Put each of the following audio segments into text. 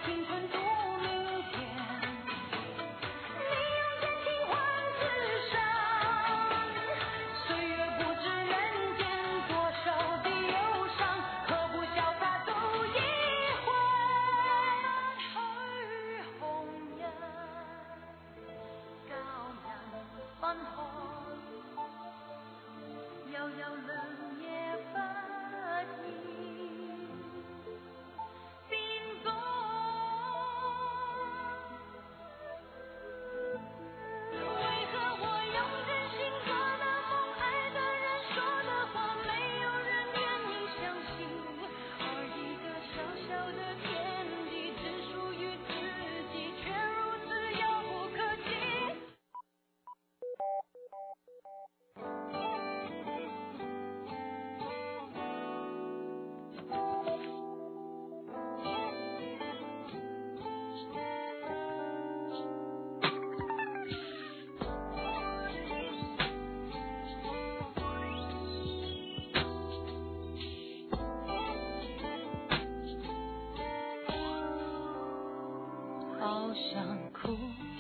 好想哭，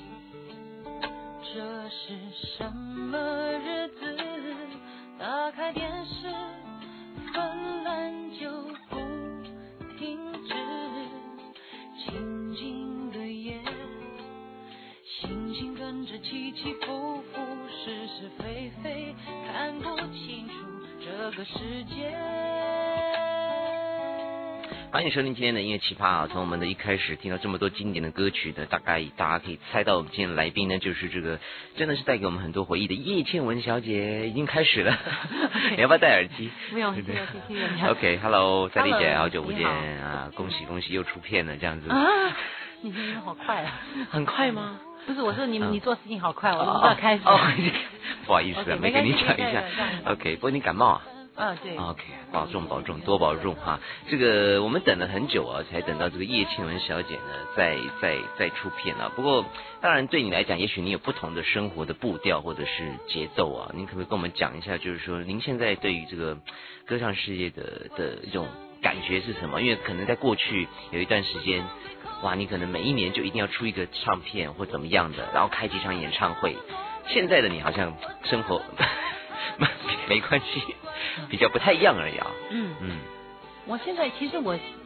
这是什么日子？打开电视，纷乱就不停止，静静的夜，心情跟着起起伏伏，是是非非，看不清楚这个世界。 欢迎收听今天的音乐奇葩啊！从我们的一开始听到这么多经典的歌曲的，大概大家可以猜到我们今天的来宾呢，就是这个真的是带给我们很多回忆的叶倩文小姐，已经开始了。你要不要戴耳机？ 不用，谢谢。 OK，Hello， 赛丽姐，好久不见啊！恭喜恭喜，又出片了这样子啊！你声音好快啊！ 很快吗？ 不是，我说你做事情好快，我都不知道开始。 不好意思啊，没跟你讲一下。OK， 不过你感冒啊？ 对。 OK， 保重，多保重哈。这个我们等了很久啊，才等到这个叶倩文小姐呢，再出片啊。不过当然对你来讲，也许你有不同的生活的步调或者是节奏啊。您可不可以跟我们讲一下，就是说您现在对于这个歌唱事业的一种感觉是什么？因为可能在过去有一段时间，哇，你可能每一年就一定要出一个唱片或怎么样的，然后开几场演唱会。现在的你好像生活没关系，比较不太一样而已啊。 我现在其实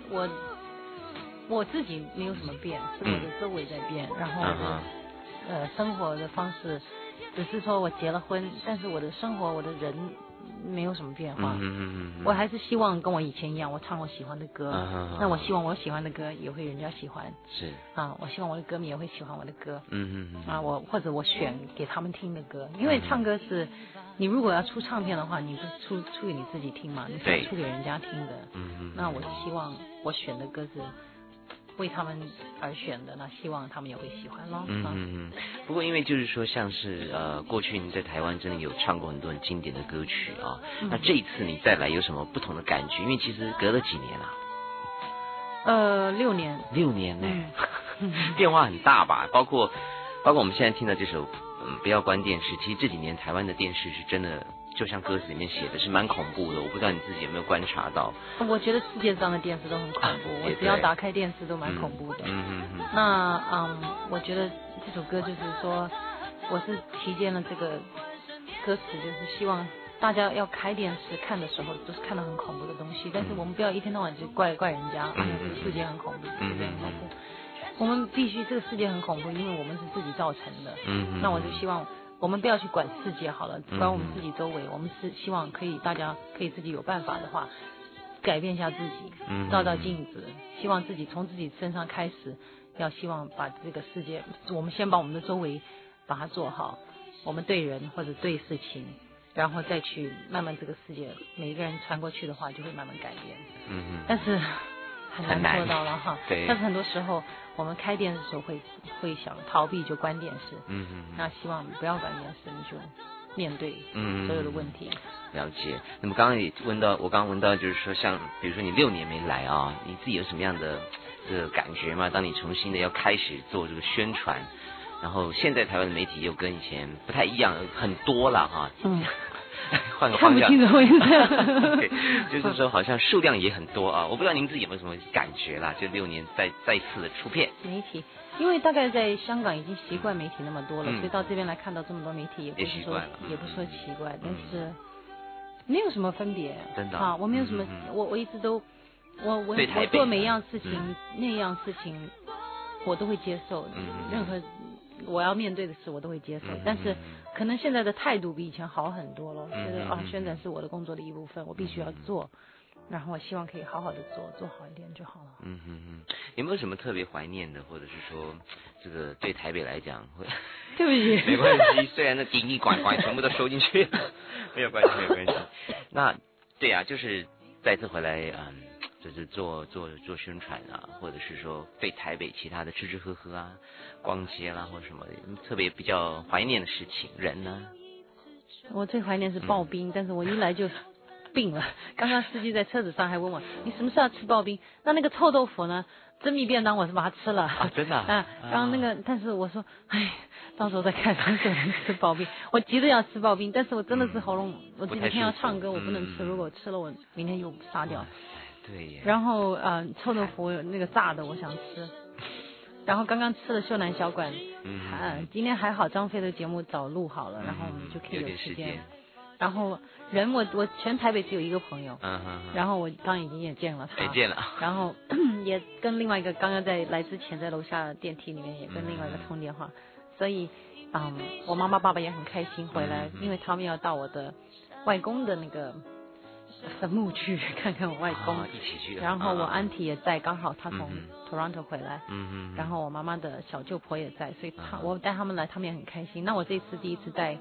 我自己没有什么变，是我的周围在变，然后我的生活的方式，只是说我结了婚，但是我的生活我的人没有什么变化。我还是希望跟我以前一样，我唱我喜欢的歌。那我希望我喜欢的歌也会人家喜欢。是啊，我希望我的歌迷也会喜欢我的歌。或者我选给他们听的歌，因为唱歌是你如果要出唱片的话，你不是出给你自己听嘛，你是出给人家听的。那我是希望我选的歌是为他们而选的，那希望他们也会喜欢咯。 不过因为就是说像是过去你在台湾真的有唱过很多很经典的歌曲啊，那这一次你再来有什么不同的感觉？因为其实隔了几年啊 ？6年。 6年呢，变化很大吧？包括我们现在听的这首不要关电视，其实这几年台湾的电视是真的就像歌词里面写的是蛮恐怖的，我不知道你自己有没有观察到。 我觉得世界上的电视都很恐怖，我只要打开电视都蛮恐怖的。那我觉得这首歌就是说，我是提荐了这个歌词，就是希望大家要开电视看的时候都是看到很恐怖的东西，但是我们不要一天到晚就怪人家，世界很恐怖，世界很恐怖。我们必须这个世界很恐怖，因为我们是自己造成的。那我就希望我们不要去管世界好了，管我们自己周围。我们是希望大家可以自己有办法的话，改变一下自己，照镜子，希望自己从自己身上开始，希望把这个世界，我们先把我们的周围把它做好，我们对人或者对事情，然后再去慢慢这个世界每一个人传过去的话，就会慢慢改变。但是很难做到了哈。但是很多时候我们开电视的时候会想逃避，就关电视。那希望不要关电视，你就面对所有的问题。 了解。那么我刚刚问到就是说，像比如说你6年没来啊，你自己有什么样的这个感觉吗？当你重新的要开始做这个宣传，然后现在台湾的媒体又跟以前不太一样很多了哈。 换个方向。 看不清怎么回事。 okay, 就是说好像数量也很多啊，我不知道您自己有没有什么感觉啦？这6年再次的出片媒体，因为大概在香港已经习惯媒体那么多了，所以到这边来看到这么多媒体，也不是说奇怪，但是没有什么分别。 真的啊，我没有什么，我一直都我做每样事情，那样事情我都会接受，任何我要面对的事我都会接受，但是可能现在的态度比以前好很多了，觉得宣传是我的工作的一部分，我必须要做，然后我希望可以好好的做好一点就好了。 有没有什么特别怀念的，或者是说这个对台北来讲会？ 对不起， 没关系，虽然那叮叮管管全部都收进去，没有关系。那对啊，就是再次回来，就是做宣传啊，或者是说对台北其他的吃吃喝喝啊、逛街啦或什么特别比较怀念的事情，人呢？ 我最怀念是刨冰，但是我一来就病了。刚刚司机在车子上还问我，你什么时候要吃刨冰？那个臭豆腐呢？珍蜜便当我是把它吃了啊，真的啊。 然后那个，但是我说，哎，到时候再看什么时候能吃刨冰。我急着要吃刨冰，但是我真的是喉咙，我今天要唱歌，我不能吃，如果吃了我明天又杀掉。 对耶。 然后臭豆腐那个炸的我想吃，然后刚刚吃了秀南小馆，今天还好张飞的节目早录好了，然后我们就可以有时间。然后人我全台北只有一个朋友，然后我刚已经也见了他，然后也跟另外一个刚刚在来之前在楼下电梯里面也跟另外一个通电话，所以我妈妈爸爸也很开心回来，因为他们要到我的外公的那个坟墓去看看我外公， 一起去。 然后我安提也在，刚好他从 Toronto 回来，然后我妈妈的小舅婆也在，所以我带他们来，他们也很开心。那我这次第一次带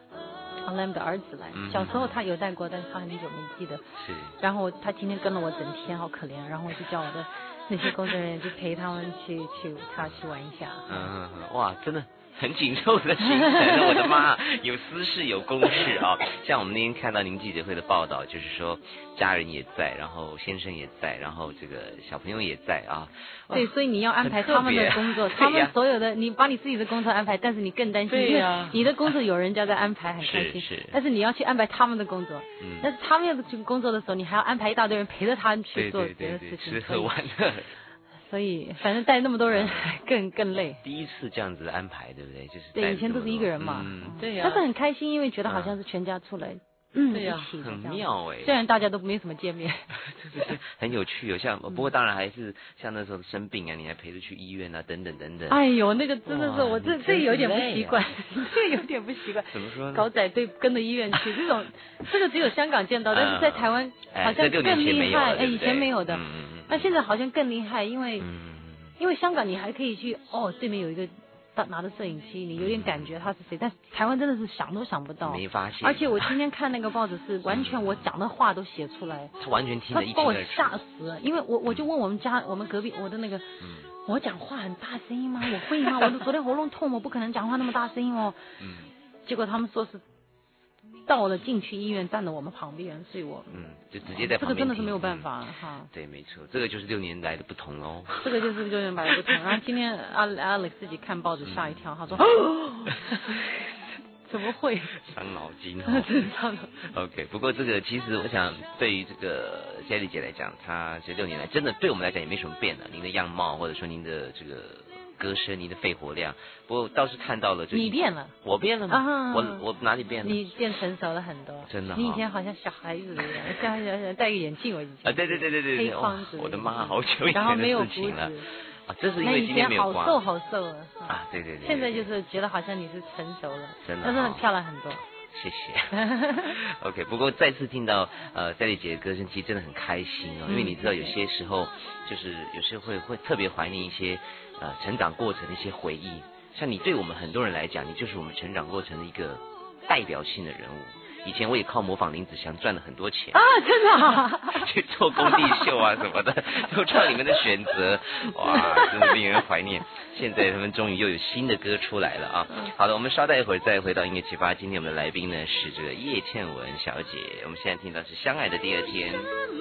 Lam 的儿子来，小时候他有带过，但是他很久没记得。 是。 然后他今天跟了我整天，好可怜。然后我就叫我的那些工作人员去陪他们去玩一下。 哇，真的很紧凑的行程，我的妈，有私事有公事啊。像我们那天看到您记者会的报道，就是说家人也在，然后先生也在，然后这个小朋友也在啊。 对，所以你要安排他们的工作，他们所有的，你把你自己的工作安排，但是你更担心，因为你的工作有人家在安排，很开心。但是你要去安排他们的工作，但是他们要去工作的时候，你还要安排一大堆人陪着他去做别的事情， 吃喝玩乐。 所以反正带那么多人更累。 第一次这样子的安排，对不对？就是对，以前都是一个人嘛，对呀。但是很开心，因为觉得好像是全家出来。对呀， 很妙哎。 虽然大家都没什么见面， 对，很有趣。有像，不过当然还是像那时候生病啊，你还陪着去医院啊，等等。 哎呦，那个真的是我这有点不习惯，这有点不习惯。 怎么说呢？ 搞仔队跟着医院去，这个只有香港见到，但是在台湾好像更厉害。以前没有的。那现在好像更厉害，因为香港你还可以去对面有一个拿着摄影机，你有点感觉他是谁，但台湾真的是想都想不到， 没发现。 而且我今天看那个报纸是完全我讲的话都写出来， 他完全听得一清二楚， 他把我吓死了，因为我就问我们隔壁我的那个，我讲话很大声音吗？我会吗？我昨天喉咙痛，我不可能讲话那么大声音哦。结果他们说是到了进去医院站在我们旁边，所以我就直接在旁边。 这个真的是没有办法哈。 对，没错，这个就是6年来的不同哦。 这个就是6年来的不同。然后今天Alex 自己看报纸吓一跳，他说怎么会？ 伤脑筋真伤脑筋。 OK， 不过这个其实我想对于这个Sally姐来讲，她这6年来真的对我们来讲也没什么变的，您的样貌或者说您的这个歌声，你的肺活量，不过倒是看到了你变了， 我变了吗？我哪里变了？ 你变成熟了很多， 真的。 你以前好像小孩子一样，像戴个眼镜，我以前对， 黑框子， 我的妈，好久以前的事情了。这是因为今天没有刮。 好瘦啊，对。 现在就是觉得好像你是成熟了， 真的， 但是很漂亮很多。 谢谢。OK， 不过再次听到Sally姐的歌声，其实真的很开心哦，因为你知道有些时候就是有时候会特别怀念一些成长过程的一些回忆，像你对我们很多人来讲，你就是我们成长过程的一个代表性的人物。以前我也靠模仿林子祥赚了很多钱啊，真的啊， 去做工地秀啊什么的，都照你们的选择，哇，真的令人怀念。现在他们终于又有新的歌出来了啊！好的，我们稍待一会儿再回到音乐启发。今天我们的来宾呢是这个叶倩文小姐，我们现在听到是《相爱的第二天》。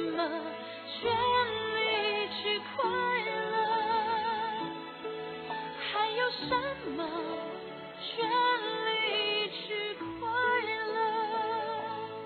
什么全力去快乐？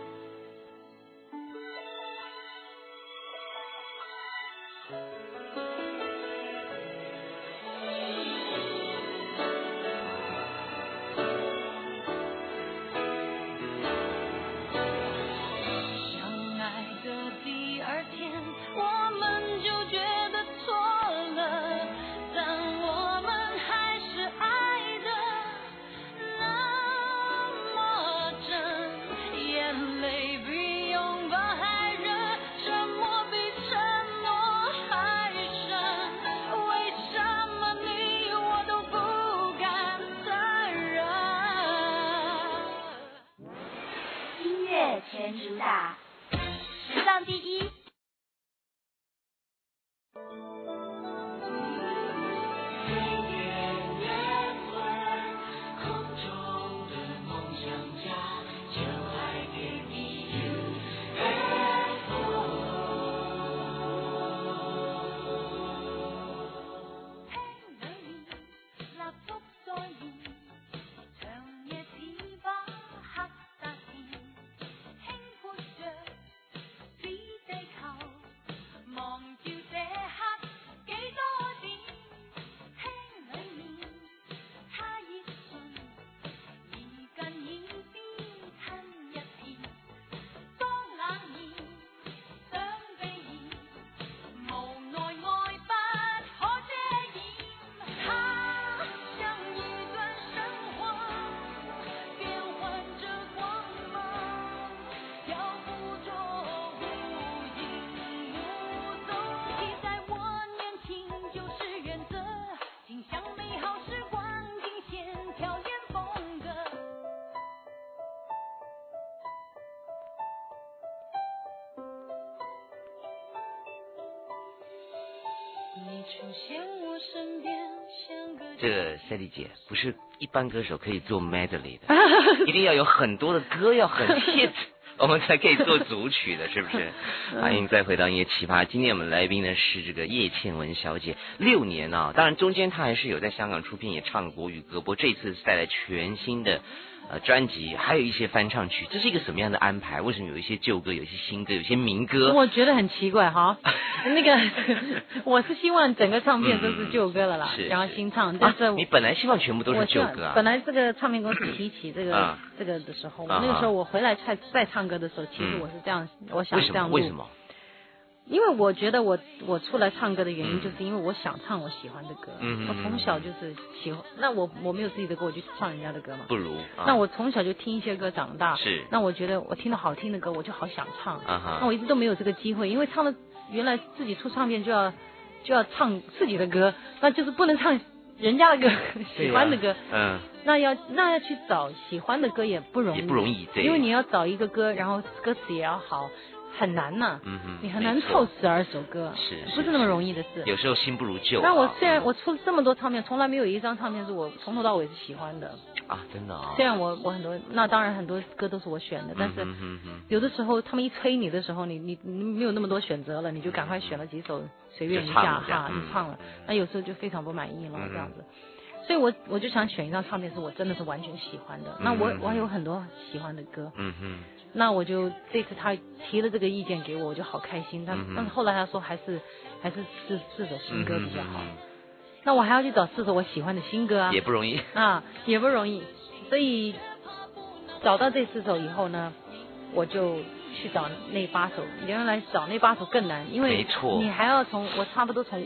这个赛丽姐不是一般歌手可以做 medley 的，一定要有很多的歌要很 hit， 我们才可以做组曲的，是不是？欢迎再回到音乐奇葩，今天我们来宾呢是这个叶倩文小姐，6年啊，当然中间她还是有在香港出片，也唱国语歌，不过这次是带来全新的专辑，还有一些翻唱曲，这是一个什么样的安排？为什么有一些旧歌，有一些新歌，有一些民歌？ 我觉得很奇怪哈，那个我是希望整个唱片都是旧歌了啦，然后新唱，但是你本来希望全部都是旧歌啊？ 本来这个唱片公司提起这个的时候，那个时候我回来再唱歌的时候，其实我是这样，我想这样录。 为什么？ 因为我觉得我出来唱歌的原因，就是因为我想唱我喜欢的歌。我从小就是喜欢，那我没有自己的歌，我就唱人家的歌嘛。 不如。 那我从小就听一些歌长大。 是。 那我觉得我听到好听的歌，我就好想唱。那我一直都没有这个机会，因为唱了原来自己出唱片就要唱自己的歌，那就是不能唱人家的歌，喜欢的歌。那要去找喜欢的歌也不容易。也不容易，对。 因为你要找一个歌，然后歌词也要好。很难呐，你很难凑12首歌，不是那么容易的事。 有时候新不如旧。 那我虽然我出了这么多唱片，从来没有一张唱片是我从头到尾是喜欢的啊，真的啊。 虽然我很多，那当然很多歌都是我选的，但是有的时候他们一催你的时候，你没有那么多选择了，你就赶快选了几首随便一下哈，你唱了，那有时候就非常不满意了这样子。所以我就想选一张唱片是我真的是完全喜欢的。那我还有很多喜欢的歌。那我就这次他提了这个意见给我，我就好开心。但是后来他说还是四首新歌比较好。那我还要去找4首我喜欢的新歌啊， 也不容易啊，也不容易。所以找到这4首以后呢，我就去找那8首。原来找那8首更难，因为你还要我差不多从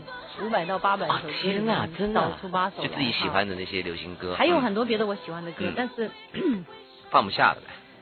500到800首歌里面找出8首， 就自己喜欢的那些流行歌， 还有很多别的我喜欢的歌，但是放不下了。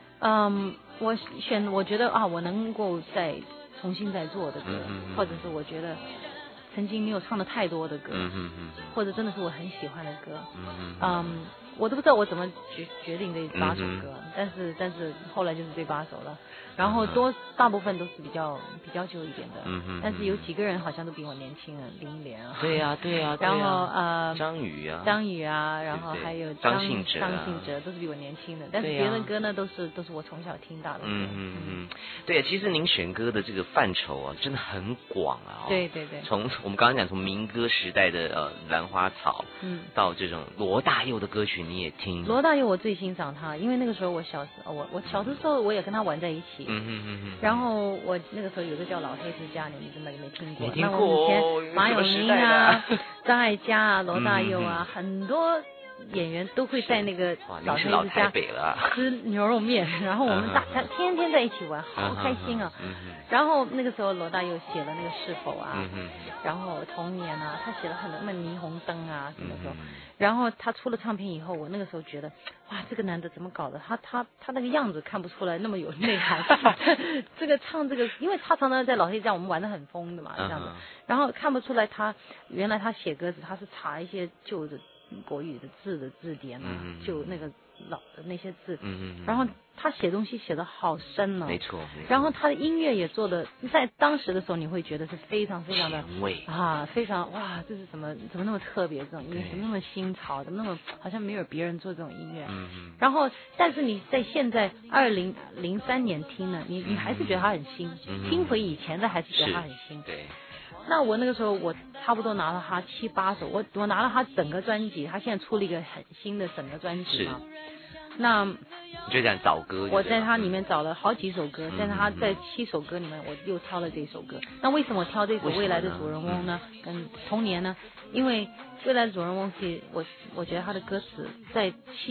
我觉得啊，我能够再重新再做的歌，或者是我觉得曾经没有唱的太多的歌，或者真的是我很喜欢的歌，我都不知道我怎么决定这8首歌，但是后来就是这8首了，然后大部分都是比较旧一点的，但是有几个人好像都比我年轻人，林忆莲啊， 对呀，然后张宇啊，然后还有张信哲都是比我年轻的，但是别的歌呢都是我从小听到的歌。 对，其实您选歌的这个范畴啊，真的很广啊。 对。 从我们刚刚讲从民歌时代的兰花草，到这种罗大佑的歌曲你也听。 罗大佑我最欣赏他，因为那个时候我小的时候我也跟他玩在一起。然后我那个时候有个叫老黑之家，你没听过？ 没听过。 那我们以前马永宁啊、张艾嘉啊、罗大佑啊，很多演员都会在那个老黑之家吃牛肉面，然后我们大家天天在一起玩，好开心啊。然后那个时候罗大佑写了那个是否啊，然后童年啊，他写了很多什么霓虹灯啊什么时候，然后他出了唱片以后，我那个时候觉得哇，这个男的怎么搞的？他那个样子看不出来那么有内涵。这个唱这个，因为他常常在老黑家我们玩得很疯的嘛，这样子，然后看不出来原来他写歌词他是查一些旧的国语的字的字典啊，就那个老的那些字，然后他写东西写得好深哦， 没错。 然后他的音乐也做的，在当时的时候你会觉得是非常非常的前卫啊，非常哇，这是怎么那么特别这种音乐，怎么那么新潮，怎么那么好像没有别人做这种音乐。然后但是你在现在2003年听呢，你还是觉得它很新，听回以前的还是觉得它很新。 对。 那我那个时候我差不多拿了他7、8首，我拿了他整个专辑，他现在出了一个很新的整个专辑嘛。那就这样找歌， 我在他里面找了好几首歌，但是他在7首歌里面我又挑了这首歌。那为什么我挑这首《未来的主人翁》呢？跟童年呢？因为《未来的主人翁》是我觉得他的歌词在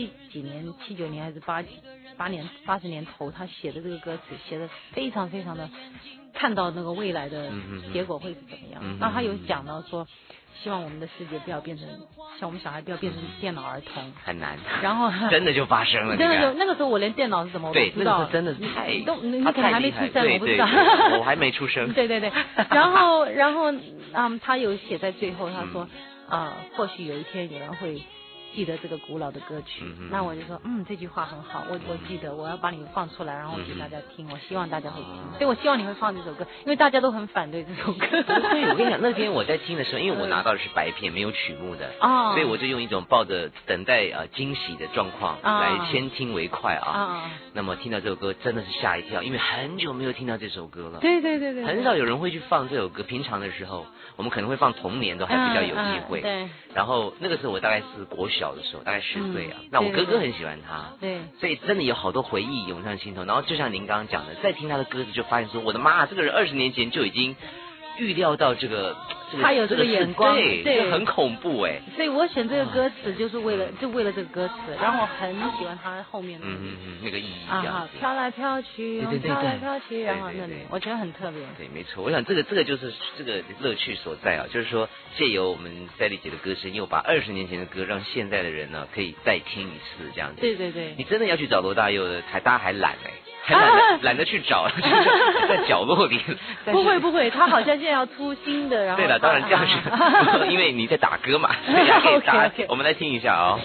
79年还是80年头，他写的这个歌词写的非常非常的看到那个未来的结果会是怎么样。那他有讲到说，希望我们的世界不要变成像我们小孩不要变成电脑儿童，很难。 然后真的就发生了， 真的就那个时候我连电脑是什么我都不知道， 真的你可能还没出生，我不知道， 我还没出生。 对，然后他有写在最后，他说或许有一天有人会记得这个古老的歌曲。那我就说，这句话很好，我记得，我要把你放出来，然后给大家听，我希望大家会听，所以我希望你会放这首歌，因为大家都很反对这首歌。 对，我跟你讲，那天我在听的时候，因为我拿到的是白片，没有曲目的，所以我就用一种抱着等待惊喜的状况来先听为快啊。那么听到这首歌真的是吓一跳，因为很久没有听到这首歌了。 对， 很少有人会去放这首歌。平常的时候，我们可能会放童年都还比较有机会。 对。 然后那个时候我大概是国小的时候，大概10岁啊。那我哥哥很喜欢他。 对。 所以真的有好多回忆涌上心头。然后就像您刚刚讲的，再听他的歌词就发现说，我的妈，这个人20年前就已经预料到这个他有这个眼光， 对，很恐怖哎。 所以我选这个歌词就是为了这个歌词，然后我很喜欢他后面的那个意义飘来飘去，飘来飘去，然后那里我觉得很特别。 对，没错，我想这个就是这个乐趣所在啊，就是说借由我们赛丽姐的歌声，又把20年前的歌让现在的人呢可以再听一次这样子。 对， 你真的要去找罗大佑的，大家还懒哎。还懒得去找，在角落里。 不会，他好像现在要出新的，然后。 对了，当然这样是，因为你在打歌嘛，所以可以打。我们来听一下啊。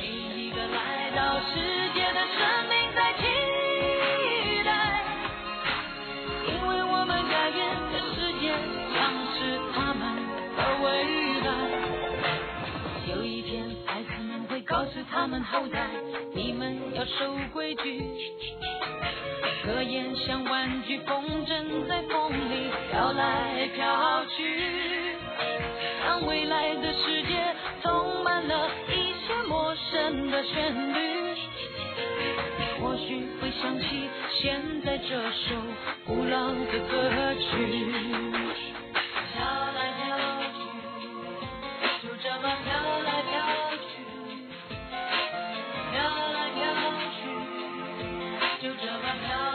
有一天，孩子们会告诉他们后代，你们要守规矩。可言像玩具风筝在风里飘来飘去，让未来的世界充满了一些陌生的旋律，或许会想起现在这首古老的歌曲。飘来飘去，就这么飘来飘去，飘来飘去，就这么飘。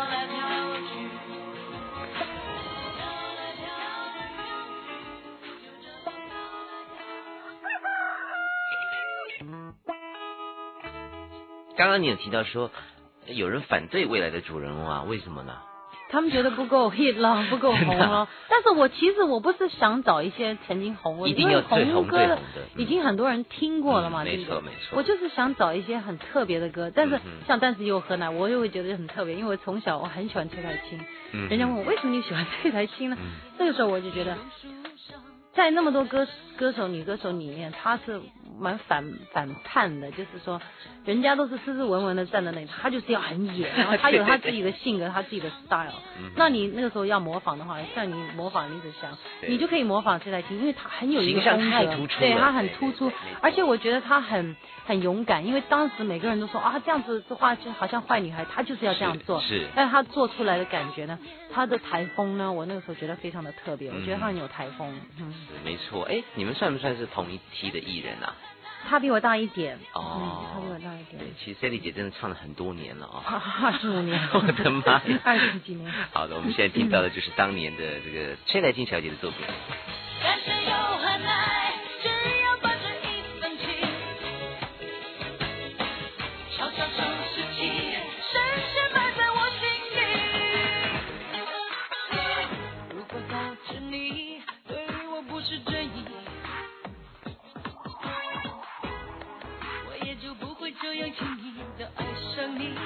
刚刚你有提到说有人反对未来的主人翁啊，为什么呢？ 他们觉得不够 hit 了，不够红了。但是我不是想找一些曾经红过， 一定要最红最红的， 已经很多人听过了嘛， 没错。 我就是想找一些很特别的歌，但是像但是又喝奶，我又会觉得很特别，因为我从小我很喜欢崔台青。人家问我为什么你喜欢崔台青呢？这个时候我就觉得，在那么多女歌手里面，她是蛮反叛的，就是说人家都是斯斯文文的站在那里，他就是要很野，然后他有他自己的性格，他自己的 style。那你那个时候要模仿的话，像你模仿林子祥，你就可以模仿崔台青，因为他很有一个风格，对他很突出，而且我觉得他很勇敢，因为当时每个人都说啊这样子的话就好像坏女孩，他就是要这样做，但是他做出来的感觉呢，他的台风呢，我那个时候觉得非常的特别，我觉得他很有台风。 没错。哎，你们算不算是同一期的艺人啊？ 他比我大一点他比我大一点。 对，其实赛丽姐真的唱了很多年了 25年， 我的妈呀 ，20几年。 好的，我们现在听到的就是当年的这个崔台青小姐的作品。 但是又很难，只要抱着一份情，悄悄收拾起，深深埋在我心里。如果早知你对我不是真意，我也就不会这样轻易的爱上你。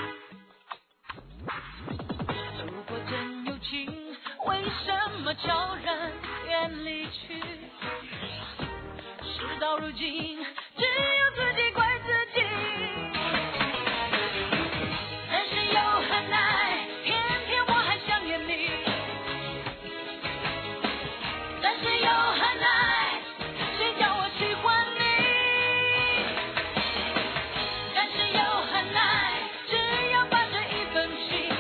如果真有情，为什么悄然远离去？事到如今，只有自己怪自己。但是又很难，偏偏我还想念你。但是又很难，谁叫我喜欢你？但是又很难，只要把这一份情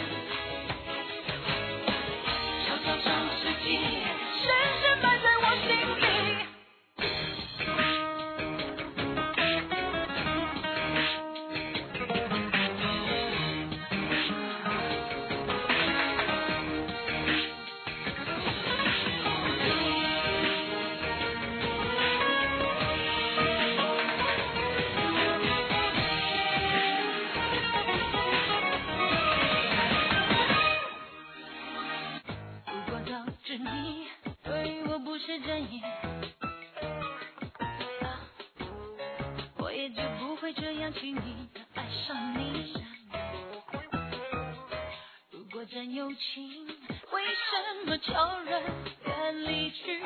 悄悄收拾起，深深埋在我心里。 会这样轻易地爱上你。如果真有情，为什么叫人远离去？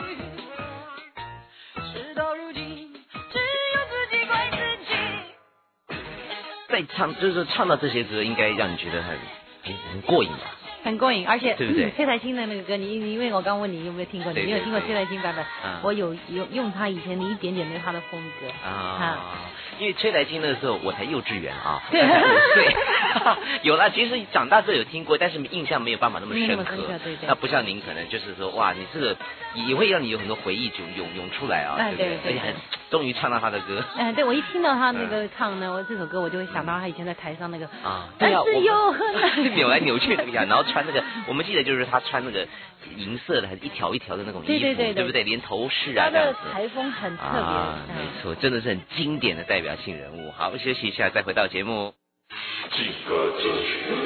事到如今，只有自己怪自己。 在唱，就是说唱到这些歌，应该让你觉得很过瘾吧？ 很过瘾，而且对不对？ 崔台青的那个歌，因为我刚问你有没有听过，你有听过崔台青版本？我有用他以前的一点点的他的风格啊。因为崔台青那个时候我才幼稚园啊，才5岁，有啦。其实长大之后有听过，但是印象没有办法那么深刻。 对。 那不像您可能就是说，哇，你这个也会让你有很多回忆就涌出来啊，对不对？而且终于唱到他的歌。 对，我一听到他那个唱呢，我这首歌我就会想到他以前在台上那个对啊， 我扭来扭去那个样，然后穿那个，我们记得就是他穿那个银色的还是一条一条的那种衣服，对不对？连头饰啊这样子， 他的台风很特别， 没错，真的是很经典的代表性人物。好，休息一下，再回到节目。 几个进去。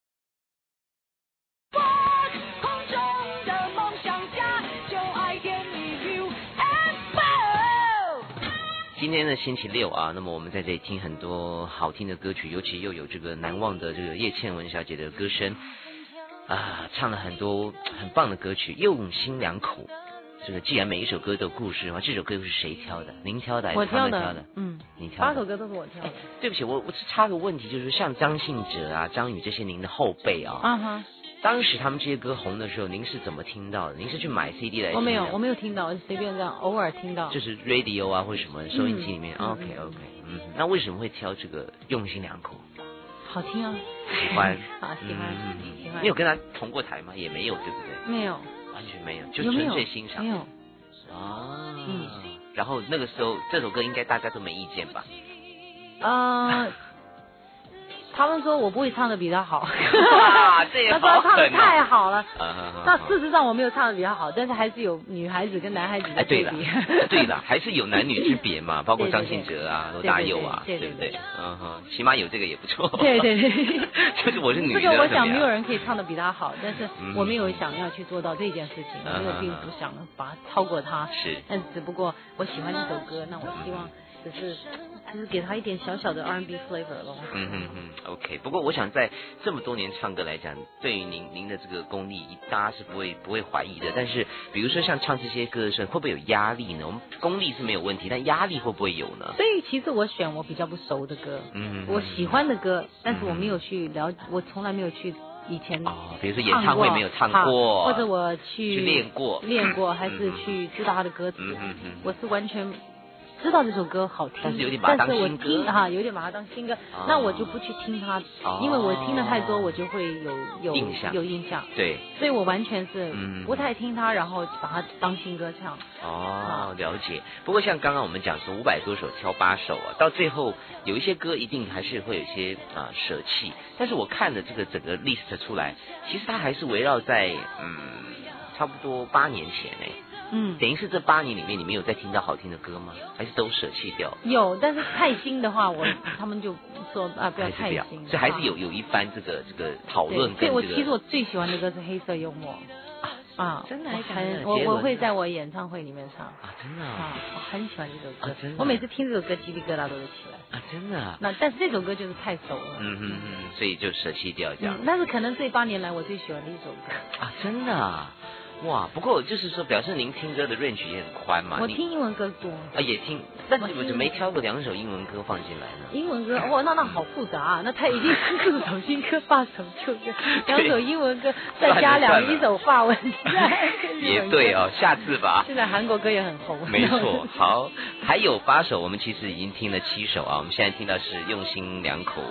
今天的星期六啊，那么我们在这里听很多好听的歌曲，尤其又有这个难忘的这个叶倩文小姐的歌声啊，唱了很多很棒的歌曲，用心良苦。这个既然每一首歌都有故事的话，这首歌又是谁挑的？您挑的还是他们挑的？你挑的。 8首歌都是我挑的。 对不起，我是插个问题，就是像张信哲啊、张宇这些您的后辈啊，当时他们这些歌红的时候，您是怎么听到的？您是去买 CD 来听的？ 我没有听到，我随便这样偶尔听到， 就是 radio 啊或者什么收音机里面。OK， 那为什么会挑这个用心良苦？ 好听啊， 喜欢， 好喜欢。 你有跟他同过台吗？也没有，对不对？ 没有， 完全没有，就纯粹欣赏。 没有。 然后那个时候这首歌应该大家都没意见吧？ 他们说我不会唱的比他好， 哇，这也好狠啊！ 他说唱的太好了。那事实上我没有唱的比他好，但是还是有女孩子跟男孩子的对比。 对了，还是有男女之别嘛，包括张信哲啊、罗大佑啊，对不对？起码有这个也不错。对。就是我是女的。 这个我想没有人可以唱的比他好，但是我没有想要去做到这件事情，因为我并不想把它超过他。 是。 但只不过我喜欢这首歌，那我希望只是给他一点小小的 R&B flavor 咯。 OK， 不过我想在这么多年唱歌来讲，对于您的这个功力，大家是不会怀疑的。但是比如说像唱这些歌的时候，会不会有压力呢？我们功力是没有问题，但压力会不会有呢？ 所以其实我选我比较不熟的歌，我喜欢的歌，但是我没有去了解，我从来没有去以前比如说演唱会没有唱过， 或者我去练过， 还是去知道他的歌词，我是完全知道这首歌好听， 但是有点把它当新歌， 有点把它当新歌，那我就不去听它，因为我听的太多，我就会有印象， 对， 所以我完全是不太听它，然后把它当新歌唱。 了解。不过像刚刚我们讲说500多首挑8首啊，到最后有一些歌一定还是会有一些舍弃，但是我看了这个整个 list 出来，其实它还是围绕在差不多8年前等于是这8年里面，你没有再听到好听的歌吗？还是都舍弃掉？ 有，但是太新的话，他们就说不要太新， 所以还是有一番这个讨论。 对，其实我最喜欢的歌是黑色幽默。 真的我会在我演唱会里面唱真的我很喜欢这首歌，我每次听这首歌鸡皮疙瘩都会起来真的但是这首歌就是太熟了所以就舍弃掉这样但是可能这8年来我最喜欢的一首歌真的哇，不过就是说，表示您听歌的 range 也很宽嘛。 我听英文歌多也听，但是我就没挑过2首英文歌放进来呢。 英文歌那好复杂那他已经4首新歌8首旧歌，2首英文歌再加1首法文也对下次吧。 现在韩国歌也很红。 没错，好，还有8首，我们其实已经听了7首我们现在听到是用心良苦。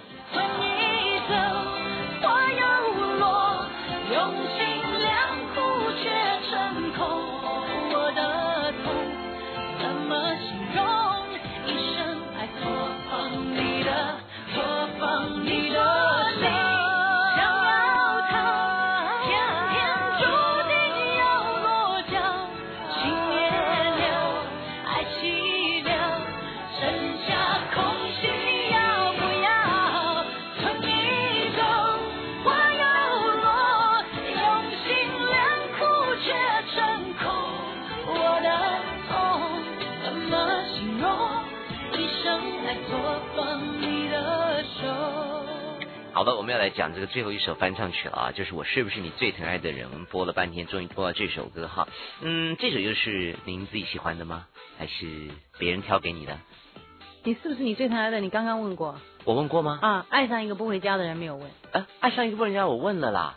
用心良苦却成空，我的痛怎么形容？一生爱错放你的，错放你的心，想要它，偏偏注定要落脚，情灭了，爱凄凉，剩下空心。 来搓断你的手。 好的，我们要来讲这个最后一首翻唱曲了啊，就是我是不是你最疼爱的人。我们播了半天，终于播到这首歌哈。这首又是您自己喜欢的吗？还是别人挑给你的？ 你是不是你最疼爱的？你刚刚问过。 我问过吗？ 啊，爱上一个不回家的人没有问。 爱上一个不回家我问了啦。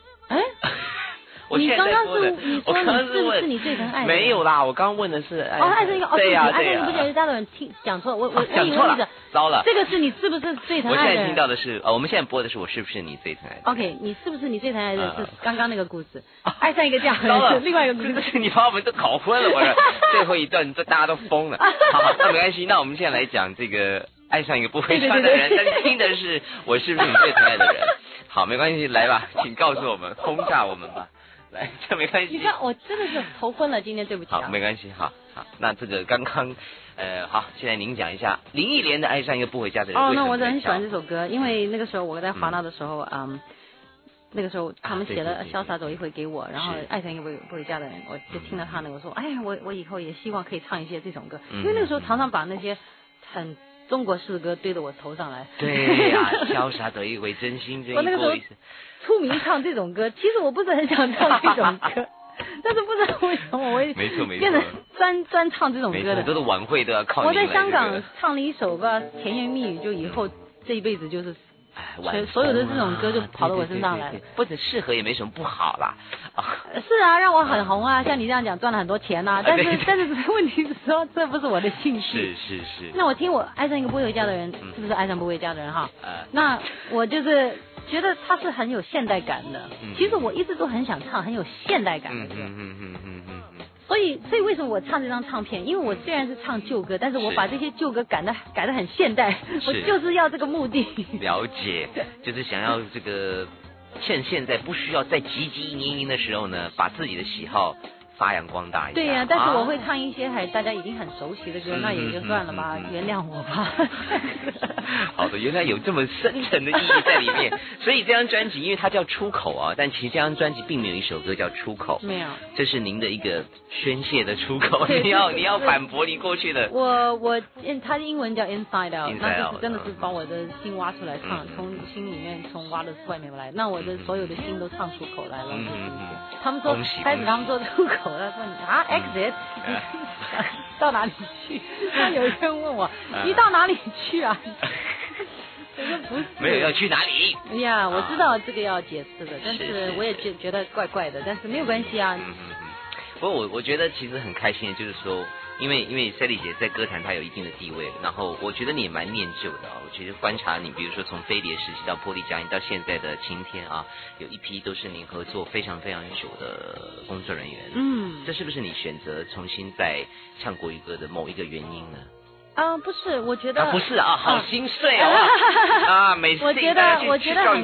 你刚刚是你说你是不是你最疼爱的？ 没有啦，我刚刚问的是爱上一个对呀， 爱上一个不回家的人讲错，我讲错了，糟了。 这个是你是不是最疼爱的人？ 我现在听到的是我们现在播的是我是不是你最疼爱的 ？OK， 你是不是你最疼爱的人是刚刚那个故事，爱上一个这样的人是另外一个故事。 这是你把我们都搞混了，我说最后一段大家都疯了。好，那没关系，那我们现在来讲这个爱上一个不回家的人，但是听的是我是不是你最疼爱的人？好，没关系，来吧，请告诉我们，轰炸我们吧。来，这没关系。 你看，我真的是头昏了，今天对不起。 好，没关系，好，那这个刚刚，好，现在您讲一下林忆莲的《爱上一个不回家的人》。 那我很喜欢这首歌，因为那个时候我在华纳的时候，那个时候他们写了《潇洒走一回》给我，然后《爱上一个不回家的人》，我就听了他那个，我说，哎呀，我以后也希望可以唱一些这种歌，因为那个时候常常把那些很中国式的歌堆到我头上来。 对呀，潇洒走一回，真心真意。 我那个时候出名唱这种歌，其实我不是很想唱这种歌，但是不知道为什么我会变成专唱这种歌的。 很多的晚会都要靠你。 我在香港唱了一首吧甜言蜜语，就以后这一辈子就是。所有的这种歌就跑到我身上来了， 不只适合也没什么不好啦。 是啊，让我很红啊，像你这样讲赚了很多钱呐，但是问题是说这不是我的兴趣。 是。 那我听我爱上一个不回家的人，是不是爱上不回家的人哈？那我就是觉得他是很有现代感的。其实我一直都很想唱很有现代感的歌。所以为什么我唱这张唱片？因为我虽然是唱旧歌，但是我把这些旧歌改得很现代，我就是要这个目的。 了解，就是想要这个趁现在不需要再汲汲营营的时候呢，把自己的喜好发扬光大一下。 对呀，但是我会唱一些大家已经很熟悉的歌，那也就算了吧，原谅我吧。 好的，原来有这么深层的意义在里面。所以这张专辑，因为它叫出口啊，但其实这张专辑并没有一首歌叫出口。 没有， 这是您的一个宣泄的出口。你要反驳你过去的。 它的英文叫 Inside Out， 那就是真的是把我的心挖出来唱，从心里面从挖的外面来，那我的所有的心都唱出口来了。他们说开始他们说出口。他说你exit 到哪里去？那有一个人问我你到哪里去啊？我说不是， 没有要去哪里。 哎呀，我知道这个要解释的，但是我也觉得怪怪的，但是没有关系啊。 不过我觉得其实很开心的，就是说，因为Sally姐在歌坛她有一定的地位，然后我觉得你也蛮念旧的啊。我其实观察你，比如说从飞碟时期到玻璃佳音到现在的晴天啊，有一批都是您合作非常非常久的工作人员。这是不是你选择重新再唱国语歌的某一个原因呢？ 不是，我觉得不是啊，好心碎哦。每次我觉得很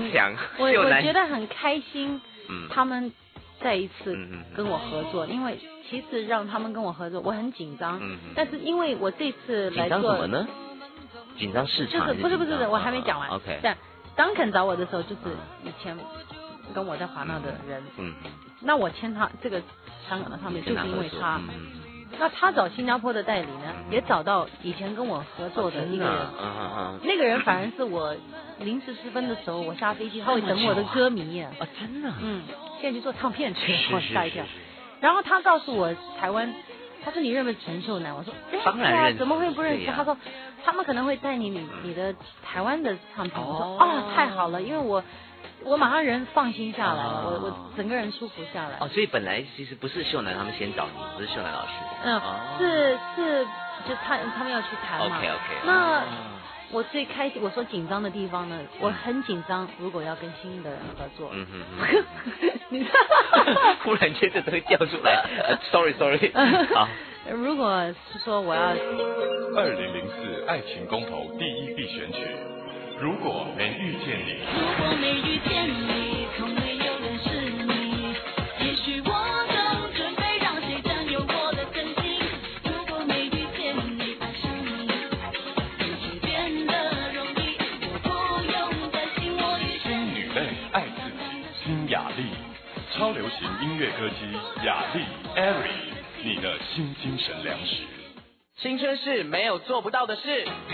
开心。他们再一次跟我合作，因为其实让他们跟我合作，我很紧张。但是因为我这次来做， 紧张什么呢？紧张市场？ 不是，我还没讲完。 OK。 这样，Duncan找我的时候，就是以前跟我在华纳的人。那我签他这个香港的唱片，就是因为他。那他找新加坡的代理呢，也找到以前跟我合作的一个人。那个人反而是我临时失分的时候，我下飞机他会等我的歌迷。 真的。 现在去做唱片去了，我吓一跳。然后他告诉我台湾，他说你认不认识陈秀楠？我说当然认识， 怎么会不认识？他说他们可能会带你的台湾的唱片。我说太好了，因为我马上人放心下来了，我整个人舒服下来。 所以本来其实不是秀楠他们先找你，不是秀楠老师。 是就他们要去谈嘛。 OK。 那我最开心，我说紧张的地方呢，我很紧张，如果要跟新的人合作。你忽然间这都会掉出来。Sorry。好。 如果是说我要 2004爱情公投第1必选曲。如果没遇见你， 如果没遇见你，从没有认识你，也许我正准备让谁占有我的真心。如果没遇见你，爱上你，一切变得容易，我不用担心我遇见你。 新女泪爱自己，新雅丽，超流行音乐歌姬雅丽 Airy， 你的新精神粮食。 青春是没有做不到的事。 给你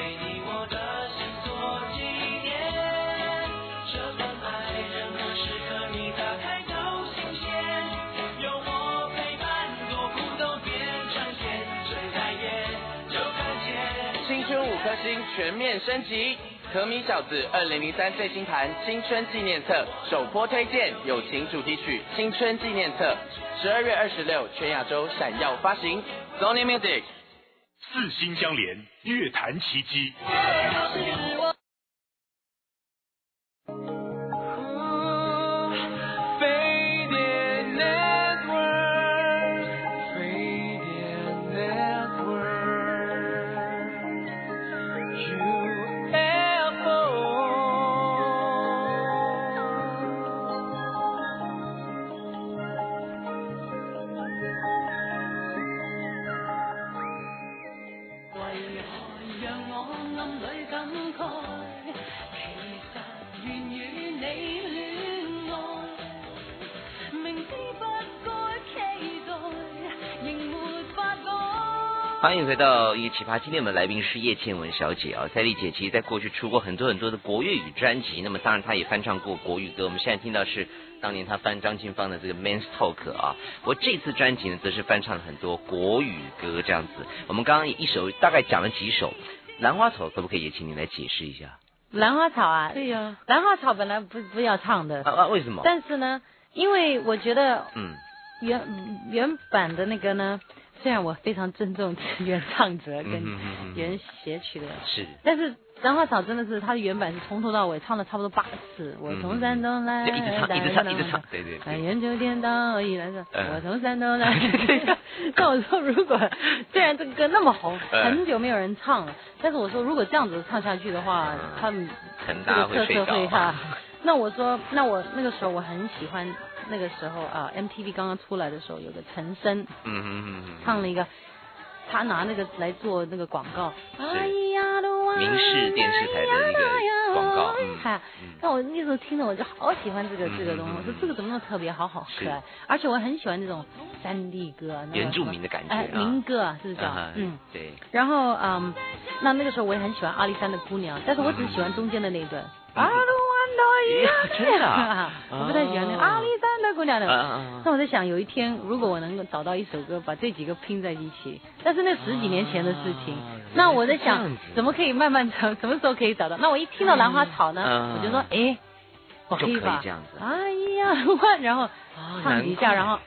我的心做纪念。这份爱任何时刻你打开都新鲜，有我陪伴，多苦都变成甜，睁开眼就看见。 青春5颗星全面升级，可米小子2003最新盘青春纪念册首波推荐友情主题曲《青春纪念册》，12月26全亚洲闪耀发行。Sony Music 四星相连，乐坛奇迹。 欢迎回到一个奇葩，今天我们来宾是叶倩文小姐啊，赛丽姐其实在过去出过很多的国粤语专辑，那么当然她也翻唱过国语歌，我们现在听到是当年她翻张清芳的这个 Men's Talk 啊，我这次专辑呢则是翻唱了很多国语歌这样子，我们刚刚一首大概讲了几首，兰花草可不可以也请你来解释一下？ 兰花草啊， 对呀， 兰花草本来不要唱的为什么？ 但是呢，因为我觉得原版的那个呢，虽然我非常尊重原唱者跟原写曲的， 是， 但是兰花草真的是他的原版是从头到尾唱了差不多8次，我从山东来， 一直唱，对对对， 研究天道以来说，我从山东来。那我说，如果虽然这个歌那么红，很久没有人唱了，但是我说如果这样子唱下去的话，他们这个特色会哈。那我说，那我那个时候我很喜欢。那个时候啊 ，MTV 刚刚出来的时候，有个陈升，唱了一个，他拿那个来做那个广告， 民视电视台的一个广告， 那我那时候听了，我就好喜欢这个东西，我说这个怎么那么特别，好可爱，而且我很喜欢这种3D 歌， 原住民的感觉， 民歌啊，是不是叫？ 对。 然后那个时候我也很喜欢阿里山的姑娘，但是我只喜欢中间的那一段。 真的啊， 我不太喜欢那阿里山的姑娘的。那我在想，有一天如果我能够找到一首歌，把这几个拼在一起，但是那10几年前的事情，那我在想，怎么可以慢慢找，什么时候可以找到？那我一听到兰花草呢，我就说，我可以把，哎呀，然后唱几下，然后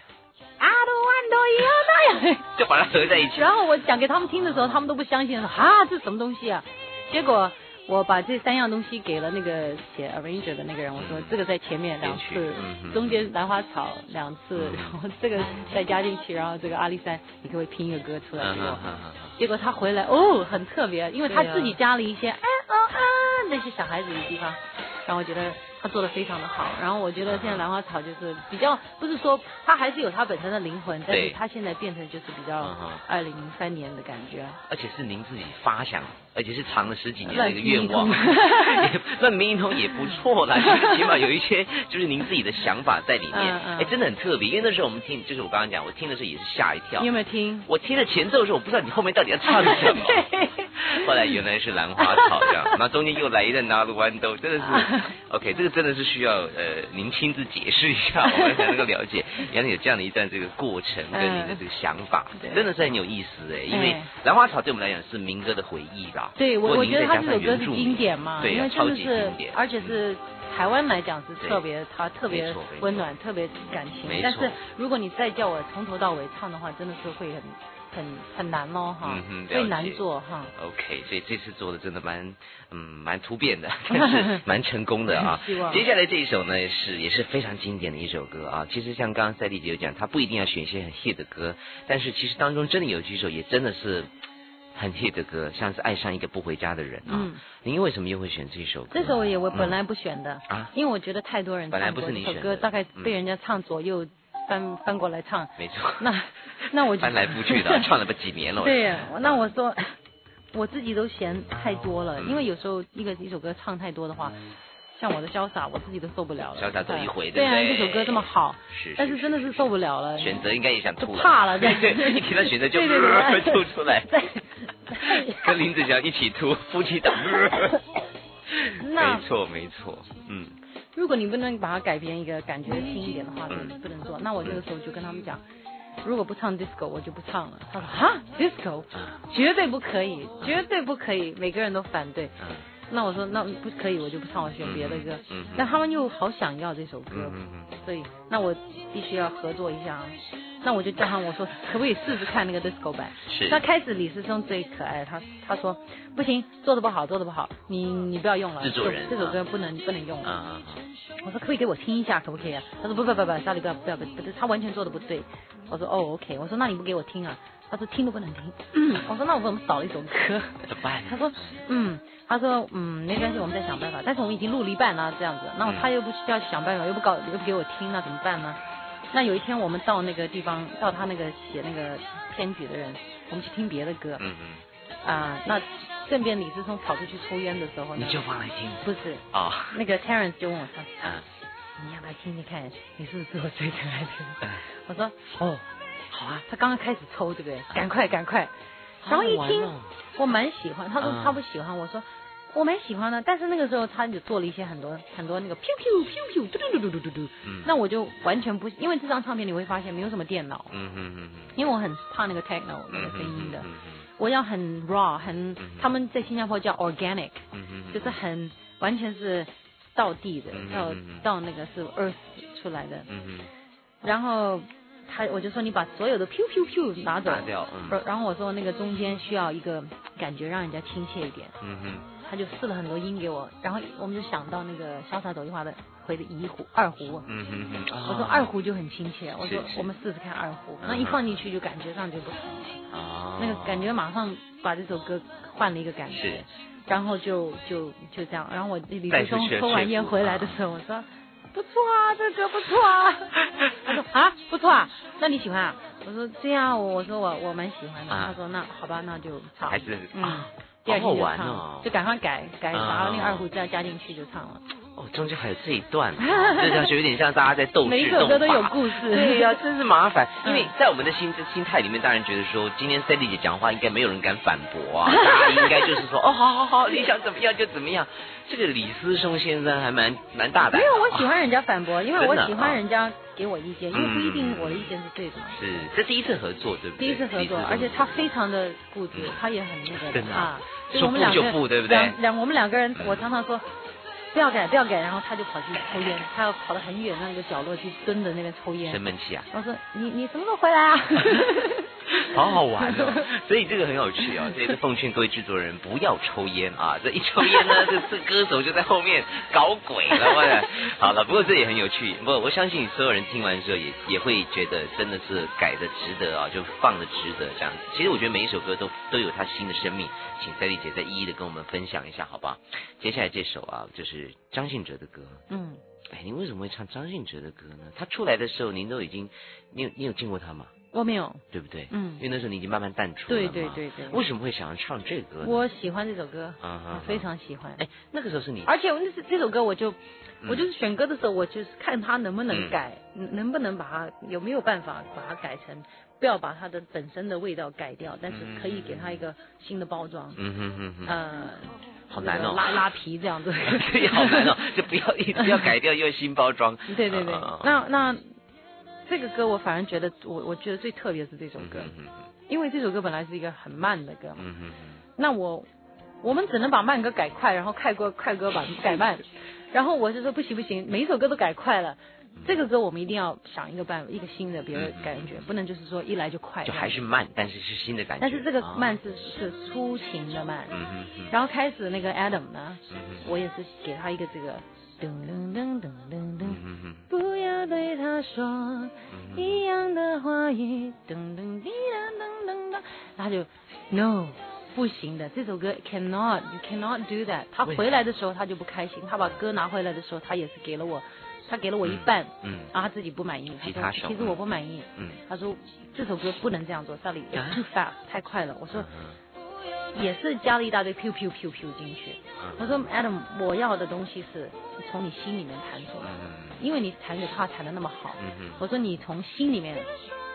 就把它合在一起。 然后我讲给他们听的时候，他们都不相信，说这是什么东西啊？结果。我把这3样东西给了那个写 arranger 的那个人，我说这个在前面2次，中间兰花草2次，然后这个再加进去，然后这个阿里山，你可不可以拼一个歌出来给我？结果他回来很特别，因为他自己加了一些那些小孩子的地方，然后我觉得他做的非常的好，然后我觉得现在兰花草就是比较，不是说他还是有他本身的灵魂，但是他现在变成就是比较2003年的感觉， 而且是您自己发想，而且是藏了10几年的一个愿望，乱民一通也不错啦，就是起码有一些就是您自己的想法在里面，真的很特别，因为那时候我们听，就是我刚刚讲，我听的时候也是吓一跳。 你有没有听？ 我听了前奏的时候，我不知道你后面到底要唱什么，后来原来是兰花草这样，然后中间又来一段拿了豌豆，真的是 OK， 这个真的是需要您亲自解释一下，我们才能够了解原来有这样的一段这个过程跟你的这个想法，真的是很有意思因为兰花草对我们来讲是民歌的回忆啦。 对，我觉得他这首歌是经典嘛， 对， 因为真的是， 而且是台湾来讲是特别，它特别温暖，特别感情。但是如果你再叫我从头到尾唱的话，真的是会很难咯哈，会难做哈。 OK， 所以这次做的真的蛮突变的，但是蛮成功的啊。接下来这一首呢也是非常经典的一首歌啊。其实像刚刚赛丽姐有讲，她不一定要选一些很 hit 的歌，但是其实当中真的有几首也真的是很 hit 的歌，像是爱上一个不回家的人啊。您为什么又会选这首歌？ 这首我本来不选的因为我觉得太多人唱过这首歌，大概被人家唱左右翻过来唱。 没错。 那我就翻来覆去的，唱了不几年了。 对呀，那我说我自己都嫌太多了，因为有时候一首歌唱太多的话。像我的潇洒，我自己都受不了了。 潇洒走一回， 对啊，这首歌这么好，但是真的是受不了了。选择应该也想吐了，怕了，对，一提到选择就吐出来。 跟林子祥一起吐，夫妻档。没错， 如果你不能把它改编一个感觉轻一点的话，就不能做。那我这个时候就跟他们讲，如果不唱 disco 我就不唱了。他说哈 disco 绝对不可以，绝对不可以，每个人都反对。那我说那不可以，我就不唱，我选别的歌。但他们又好想要这首歌，所以那我必须要合作一下。那我就叫他我说可不可以试试看那个 disco 版？ 是。 那开始李思松最可爱，他说不行，做的不好，你不要用了， 制作人这首歌不能用了。我说可不可以给我听一下，可不可以啊？他说不，莎莉不要，他完全做的不对。我说哦 OK， 我说那你不给我听啊？他说听都不能听。我说那我们少了一首歌怎么办？ 他说没关系，我们再想办法。但是我们已经录了一半了，这样子，那他又不需要想办法，又不给我听，那怎么办呢？那有一天我们到那个地方，到他那个写那个编曲的人，我们去听别的歌。那顺便李思松跑出去抽烟的时候， 你就放来听？ 不是那个 Terence 就问我说，你要不要听听看？你是不是我最可爱的？我说好啊，他刚刚开始抽，对不对？赶快！然后一听，我蛮喜欢。他说他不喜欢，我说我蛮喜欢的。但是那个时候他就做了一些很多那个 piu，嘟，那我就完全不，因为这张唱片你会发现没有什么电脑，因为我很怕那个 techno 那个声音的，我要很 raw， 他们在新加坡叫 organic，就是很完全是道地的，到那个是 earth 出来的，然后。我就说你把所有的 piu 拿走，然后我说那个中间需要一个感觉让人家亲切一点，他就试了很多音给我，然后我们就想到那个潇洒走一滑的回的二胡，我说二胡就很亲切，我说我们试试看二胡，那一放进去就感觉上就不同了，那个感觉马上把这首歌换了一个感觉，然后就这样，然后我李思松抽完烟回来的时候，我说。不错啊，这歌不错啊。他说不错啊，那你喜欢啊？我说对啊，我说我蛮喜欢的。他说那好吧，那就唱。 还是第二天就唱， 就赶快改，把那个二胡再加进去就唱了。 中间还有这一段，就有点像大家在斗智斗法， 每一首歌都有故事。 对呀，真是麻烦。因为在我们的心态里面，当然觉得说，今天 Sally 姐讲话应该没有人敢反驳啊，大家应该就是说，好，你想怎么样就怎么样。这个李思松先生还蛮大胆。 因为我喜欢人家反驳，因为我喜欢人家给我意见，因为不一定我的意见是对的嘛。 是，这第一次合作，对不对？ 第一次合作，而且他非常的固执，他也很那个真的说不就不， 对不对？ 我们两个人，我常常说。不要改，然后他就跑去抽烟，他要跑得很远那个角落去蹲着那边抽烟。 生闷气啊！ 我说你什么时候回来啊？ 好好玩哦，所以这个很有趣哦。这也是奉劝各位制作人不要抽烟啊！这一抽烟呢，这歌手就在后面搞鬼了。好了，不过这也很有趣。不过我相信所有人听完之后也会觉得真的是改的值得啊，就放的值得这样子。其实我觉得每一首歌都有它新的生命，请Sally姐再一一的跟我们分享一下，好不好？接下来这首啊，就是张信哲的歌。您为什么会唱张信哲的歌呢？他出来的时候，您都已经，你有见过他吗？ 我没有， 对不对？因为那时候你已经慢慢淡出了嘛。 对。 为什么会想要唱这个歌呢？ 我喜欢这首歌，我非常喜欢。 那个时候是你， 而且这首歌我就是选歌的时候，我就是看他能不能改，能不能把它有没有办法把它改成，不要把它的本身的味道改掉，但是可以给它一个新的包装。 好难哦， 拉皮这样子。 对，好难哦，就不要改掉，又新包装。 对。那这个歌我反而觉得，我觉得最特别是这首歌，因为这首歌本来是一个很慢的歌嘛。那我们只能把慢歌改快，然后快歌把改慢。然后我就说不行，每一首歌都改快了。这个歌我们一定要想一个新的别的感觉，不能就是说一来就快， 就还是慢，但是是新的感觉。 但是这个慢是抒情的慢。然后开始那个 Adam 呢，我也是给他一个这个噔噔噔噔噔噔，不要对他说一样的话语，噔噔滴噔噔噔噔，他就 No。不行的，这首歌 you cannot do that。他回来的时候他就不开心，他把歌拿回来的时候，他也是给了我一半，然后他自己不满意，他说其实我不满意，他说这首歌不能这样做，Sally too fast 太快了，我说也是加了一大堆 piu 进去，我说 Adam 我要的东西是从你心里面弹出来，因为你弹给他弹的那么好，我说你从心里面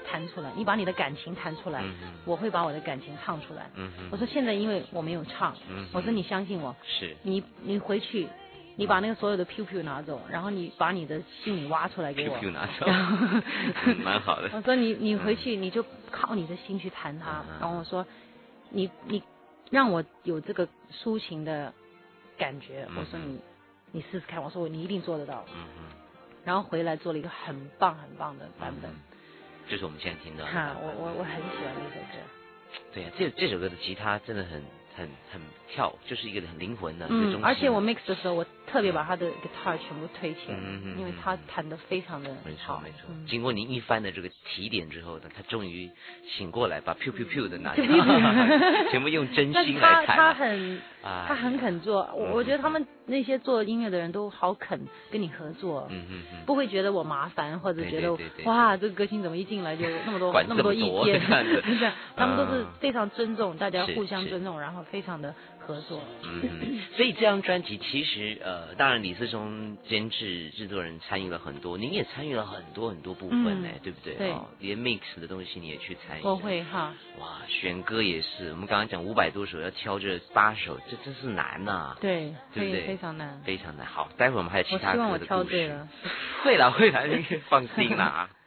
弹出来，你把你的感情弹出来，我会把我的感情唱出来。我说现在因为我没有唱，我说你相信我， 是你回去。你把那个所有的 Q 拿走，然后你把你的心里挖出来给我。 Q 拿走，蛮好的。 我说你回去你就靠你的心去弹它，然后我说你让我有这个抒情的感觉，我说你试试看，我说你一定做得到。然后回来做了一个很棒的版本。 就是我们现在听到的。 我很喜欢这首歌。 对呀，这首歌的吉他真的很跳，就是一个很灵魂的。 而且我 mix 的时候，我特别把他的 guitar 全部推前，因为他弹得非常的好。没错。 经过您一番的这个提点之后呢，他终于醒过来，把 pew 的拿下，全部用真心来弹。 他很肯做，我觉得他们那些做音乐的人都好肯跟你合作，不会觉得我麻烦，或者觉得哇这个歌星怎么一进来就那么多意见，他们都是非常尊重，大家互相尊重，然后非常的合作。 所以这张专辑其实当然李思松监制制作人参与了很多，您也参与了很多部分呢，对不对？ 对， 连 mix 的东西你也去参与。 我会哈。 哇，选歌也是，我们刚刚讲500多首，要挑这8首，这真是难呐。 对， 对不对？ 非常难， 非常难。好，待会我们还有其他歌的故事。 我希望我挑对了。 会啦，你放心啦。